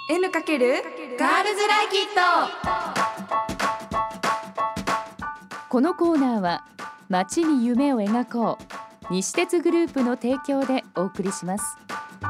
N× ガールズライキット。 このコーナーは街に夢を描こう西鉄グループの提供でお送りします。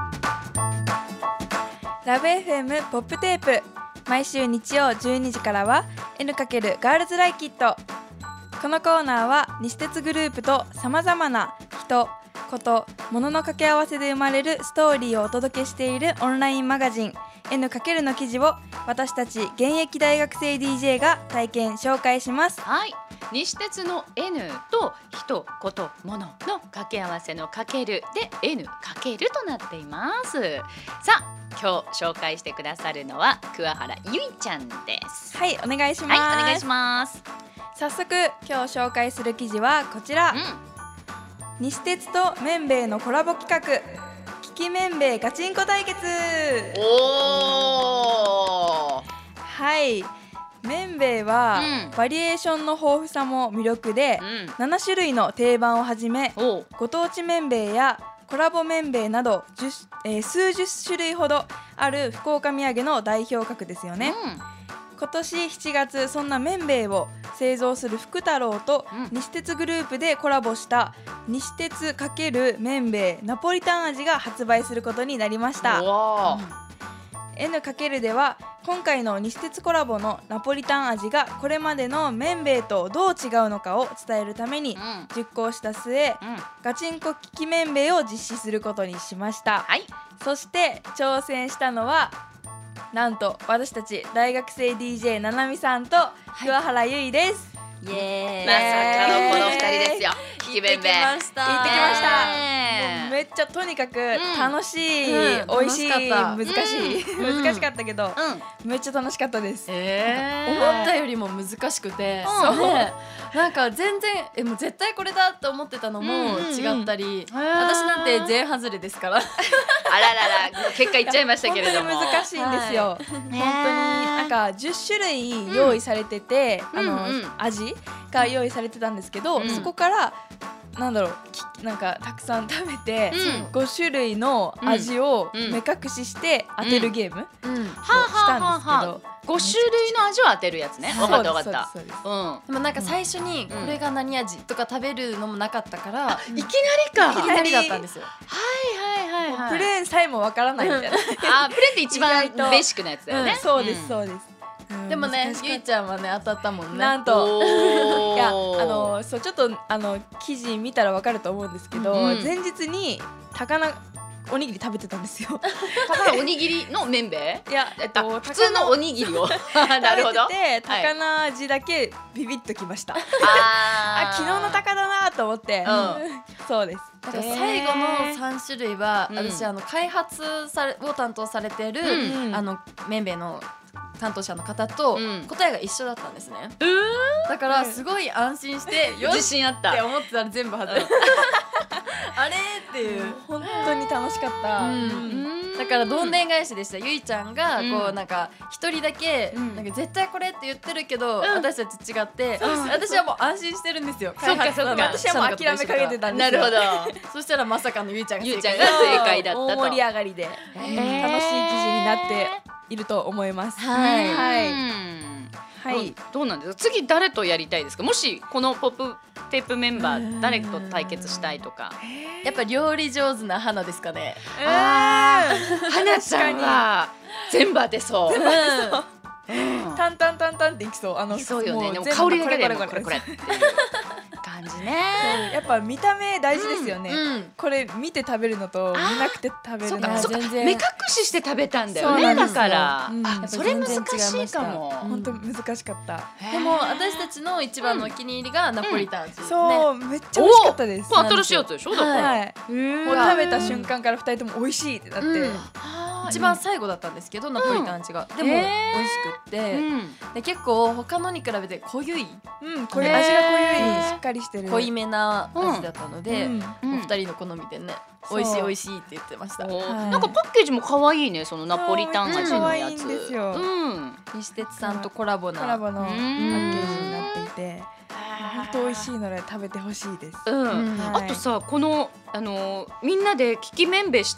ラブ FM ポップテープ、毎週日曜12時からは N× ガールズライキット。このコーナーは西鉄グループとさまざまな人、こと、物の掛け合わせで生まれるストーリーをお届けしているオンラインマガジン N× の記事を私たち現役大学生 DJ が体験紹介します。 はい、西鉄の N と人、こと、物の掛け合わせのかけるで N× となっています。さあ、今日紹介してくださるのは桑原ゆいちゃんです。 はい、お願いします。 はい、お願いします。 早速今日紹介する記事はこちら、西鉄と綿米のコラボ企画、キキ綿米ガチンコ対決。 おー、 はい、綿米は、バリエーションの豊富さも魅力で、7種類の定番をはじめご当地綿米やコラボ綿米など数十種類ほどある福岡土産の代表格ですよね。今年7月、そんな綿米を製造する福太郎と西鉄グループでコラボした西鉄×綿米ナポリタン味が発売することになりました。N× では今回の西鉄コラボのナポリタン味がこれまでの綿米とどう違うのかを伝えるために熟考した末、ガチンコキキ綿米を実施することにしました。そして挑戦したのはなんと私たち大学生 DJ ななみさんと桑原ゆいです。 イエーイ、まさかのこの2人ですよ。キキ綿米行ってきました。もうめっちゃとにかく楽しい、美味しい、難しかったけど、めっちゃ楽しかったです。 思ったよりも難しくて、なんか全然もう絶対これだと思ってたのも違ったり、私なんて全外れですからあららら、結果いっちゃいましたけれども、 本当に難しいんですよ。本当になんか10種類用意されてて、味が用意されてたんですけど、そこからなんだろう、なんかたくさん食べて、5種類の味を目隠しして当てるゲームをしたんですけど、 5種類の味を当てるやつね。分かった分かった。 でもなんか最初にこれが何味とか食べるのもなかったから、 いきなりか。 いきなりだったんですよ。 プレーンさえもわからないみたいな。 プレーンって一番ベーシックなやつだよね。 そうですそうです。 でもね、ゆいちゃんはね当たったもんね。 なんといやそう、ちょっと記事見たらわかると思うんですけど、前日に高菜おにぎり食べてたんですよ。 高菜おにぎりの綿米？ いや、 普通のおにぎりをなるほど。 食べてて高菜味だけビビッときました。昨日の高だなと思って。そうです。 最後の3種類は私開発を担当されてる綿米の担当者の方と答えが一緒だったんですね。だからすごい安心して自信あったって思ってたら全部外れたあれっていう、 本当に楽しかった。 だからどんでん返しでした。ゆいちゃんがこうなんか一人だけなんか絶対これって言ってるけど、私たち違って私はもう安心してるるんですよ。 そっかそっか、 私はもう諦めかけてたんですよ。 なるほど。 そしたらまさかのゆいちゃんが正解だったと。 大盛り上がりで楽しい記事になっていると思います。 どうなんですか。次誰とやりたいですか。もしこのポップテープメンバー誰と対決したいとか。 やっぱ料理上手な花ですかね。 花ちゃんは全部当てそう。 タンタンタンタンっていきそう。 そうよね。でも香りだけでこれっていう感じね。 やっぱ見た目大事ですよね。これ見て食べるのと見なくて食べるのは全然。目隠しして食べたんだよね。だからそれ難しいかも。 本当難しかった。 でも私たちの一番のお気に入りがナポリタン味。 そう、めっちゃ美味しかったです。 新しいやつでしょ。だから。 もう食べた瞬間から2人とも美味しいってなって。 一番最後だったんですけど、ナポリタン味がでも美味しくってで、結構他のに比べて濃ゆい、 これ味が濃ゆい、しっかりしてる濃いめな味だったので、お二人の好みでね、美味しい美味しいって言ってました。 なんかパッケージも可愛いね、そのナポリタン味のやつ。 西鉄さんとコラボのパッケージになっていて、本当美味しいので食べてほしいです。 あとさ、このみんなでキキ綿米した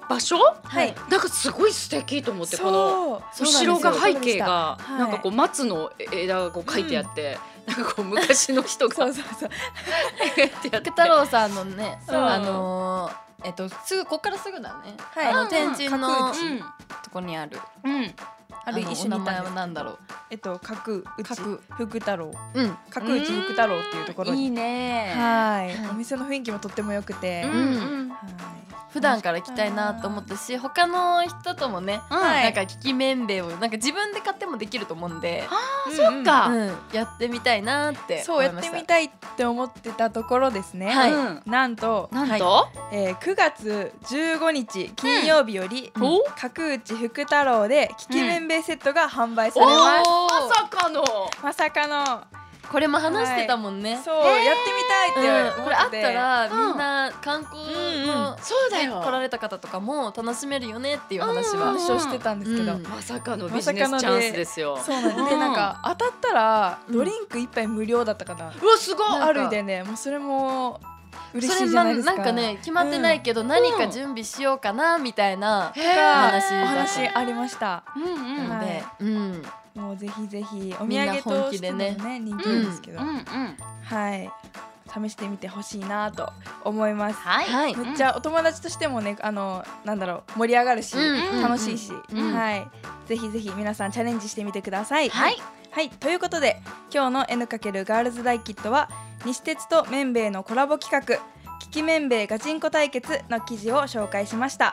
場所、 はい、 なんかすごい素敵と思って、この後ろが背景がなんかこう松の枝がこう描いてあって、なんかこう昔の人が福太郎さんのね、すぐこっからすぐだね、天神のとこにある、 ある一緒にいたなんだろう、 角内福太郎、角内福太郎っていうところに、 いいね、 はい、お店の雰囲気もとっても良くて、 普段から行きたいなと思ったし、他の人ともね、なんか利き麺べいをなんか自分で買ってもできると思うんで、 そっか、 やってみたいなってそうやってみたいって思ってたところですね、なんと9月15日金曜日より角内福太郎で利き麺べいセットが販売されます。まさかのこれも話してたもんね。 そうやってみたいって思ってて、 これあったらみんな観光の来られた方とかも楽しめるよねっていう話はしてたんですけど、 まさかのビジネスチャンスですよ。 そうなんで、なんか当たったらドリンク1杯無料だったかな。 うわすごい。 あるでね、もうそれも嬉しいじゃないですか。 なんかね決まってないけど何か準備しようかなみたいなお話ありました。 なので、 もうぜひぜひお土産としてもね人気なんですけど、はい、試してみてほしいなと思います。めっちゃお友達としてもね、なんだろう、盛り上がるし楽しいし、はい、ぜひぜひ皆さんチャレンジしてみてください。はい、ということで今日の N× ガールズ大キットは西鉄とめんべいのコラボ企画利きめんべいガチンコ対決の記事を紹介しました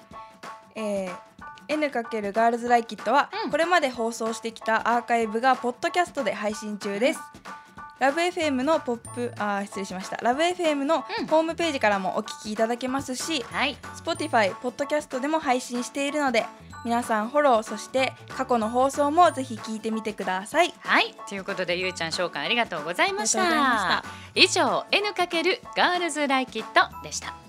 。N× ガールズライキットはこれまで放送してきたアーカイブがポッドキャストで配信中です。ラブ FM のラブ FM のホームページからもお聞きいただけますし、Spotify ポッドキャストでも配信しているので皆さんフォロー、そして過去の放送もぜひ聞いてみてください。 ということでゆうちゃん紹介ありがとうございました。以上 N× ガールズライキットでした。